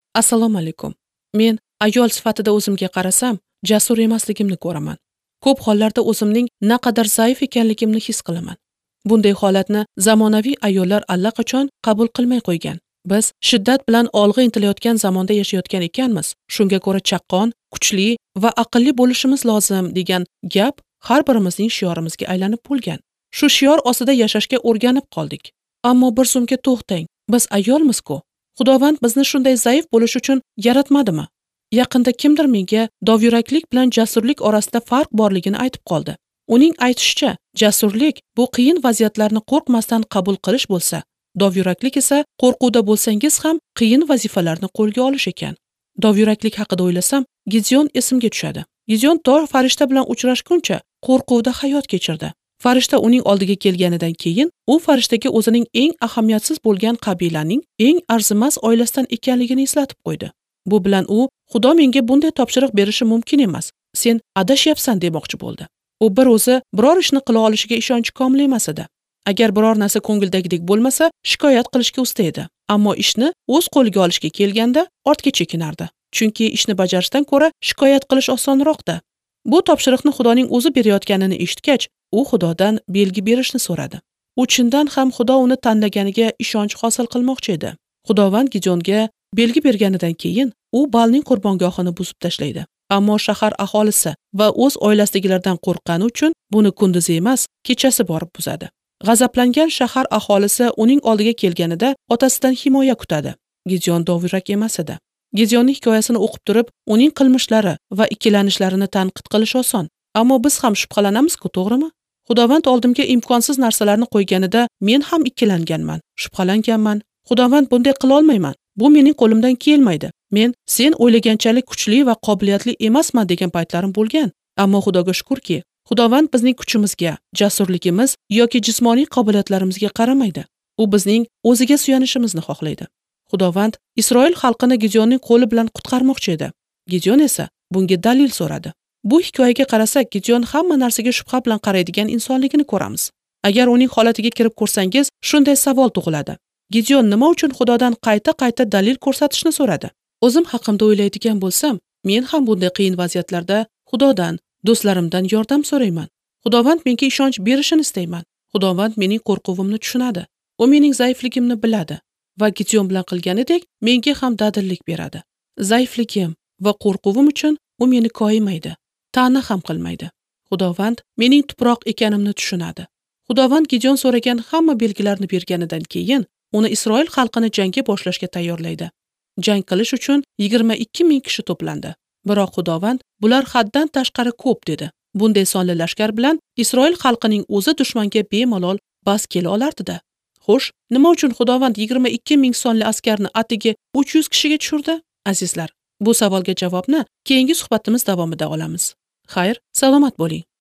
Assalomu alaykum. Men ayol sifatida o'zimga qarasam, jasur emasligimni ko'raman. Ko'p hollarda o'zimning naqadar zaif ekanligimni his qilaman. Bunday holatni zamonaviy ayollar allaqachon qabul qilmay qo'ygan. Biz shiddat bilan olg'a intilayotgan zamonda yashayotgan ekanmiz. Shunga ko'ra chaqqon, kuchli va aqlli bo'lishimiz lozim degan gap har birimizning shiorimizga aylanib bo'lgan. Shu shior ostida yashashga o'rganib qoldik. Ammo bir zumga to'xtang. Biz ayolmiz-ku. Xudovand bizni shunday zaif bo'lish uchun yaratmadimi? Yaqinda kimdir menga dovyuraklik bilan jasurlik orasida farq borligini aytib qoldi. Uning aytishicha, jasurlik bu qiyin vaziyatlarni qo'rqmasdan qabul qilish bo'lsa, dovyuraklik esa qo'rquvda bo'lsangiz ham qiyin vazifalarni qo'lga olish ekan. Dovyuraklik haqida o'ylasam, Gideon esimga tushadi. Gideon to farishta bilan uchrashguncha qo'rquvda hayot kechirdi. Farishta uning oldiga kelganidan keyin u farishtaga o'zining eng ahamiyatsiz bo'lgan qabilaning eng arzimas oilasidan ekanligini eslatib qo'ydi. Bu bilan u Xudo menga bunday topshiriq berishi mumkin emas. Sen adashyapsan demoqchi bo'ldi. U bir o'zi biror ishni qila olishiga ishonchi komil emas edi. Agar biror narsa ko'ngildagidek bo'lmasa, shikoyat qilishga usta edi. Ammo ishni o'z qo'liga olishga kelganda ortga chekinardi. Chunki ishni bajarishdan ko'ra shikoyat qilish osonroqda. Bu topshiriqni Xudoning o'zi berayotganini eshitgach, u Xudodan belgi berishni so'radi. U chindan ham Xudo uni tanlaganiga ishonch hosil qilmoqchi edi. Xudovand Gideonga belgi berganidan keyin u Balning qurbongohini buzib tashlaydi. Ammo shahar aholisi va o'z oilasidagilardan qo'rqqani uchun buni kunduzi emas, kechasi borib buzadi. G'azablangan shahar aholisi uning oldiga kelganida otasidan himoya kutadi. Gideon dovyurak emas edi. Gideonning hikoyasini o'qib turib, uning qilmishlari va ikkilanishlarini tanqid qilish oson. Ammo biz ham shubhalanamiz-ku, to'g'rimi? Xudovand oldimga imkonsiz narsalarni qo'yganida men ham ikkilanganman, shubhalanganman. Xudovand bunday qila olmayman. Bu mening qo'limdan kelmaydi. Men sen o'ylaganchalik kuchli va qobiliyatli emasman degan paytlarim bo'lgan. Ammo Xudoga shukrki, Xudovand bizning kuchimizga, jasurligimiz yoki jismoniy qobiliyatlarimizga qaramaydi. U bizning o'ziga suyanishimizni xohlaydi. Xudovand Isroil xalqini Gideonning qo'li bilan qutqarmoqchi edi. Gideon esa bunga dalil so'radi. Bu hikoyaga qarasak, Gideon hamma narsaga shubha bilan qaraydigan insonligini ko'ramiz. Agar uning holatiga kirib ko'rsangiz, shunday savol tug'iladi. Gideon nima uchun Xudodan qayta-qayta dalil ko'rsatishni so'radi? O'zim haqimda o'ylaydigan bo'lsam, men ham bunday qiyin vaziyatlarda Xudodan, do'stlarimdan yordam so'rayman. Xudovand menga ishonch berishini istayman. Xudovand mening qo'rquvimni tushunadi. U mening zaifligimni biladi va Gideon bilan qilganidek menga ham dadillik beradi. Zaifligim va qo'rquvim uchun u meni koyimaydi, ta'na ham qilmaydi. Xudovand mening tuproq ekanimni tushunadi. Xudovand Gideon so'ragan hamma belgilarni berganidan keyin uni Isroil xalqini jangga boshlashga tayyorlaydi. Jang qilish uchun 22 ming kishi to'plandi. Biroq Xudovand bular haddan tashqari ko'p dedi. Bunday sonli lashkar bilan Isroil xalqining o'zi dushmanga bemalol bas kela olardi-da. Xo'sh, nima uchun Xudovand 22 ming sonli askarni atigi 300 kishiga tushirdi? Azizlar, bu savolga javobni keyingi suhbatimiz davomida olamiz. Xayr, salomat bo'ling.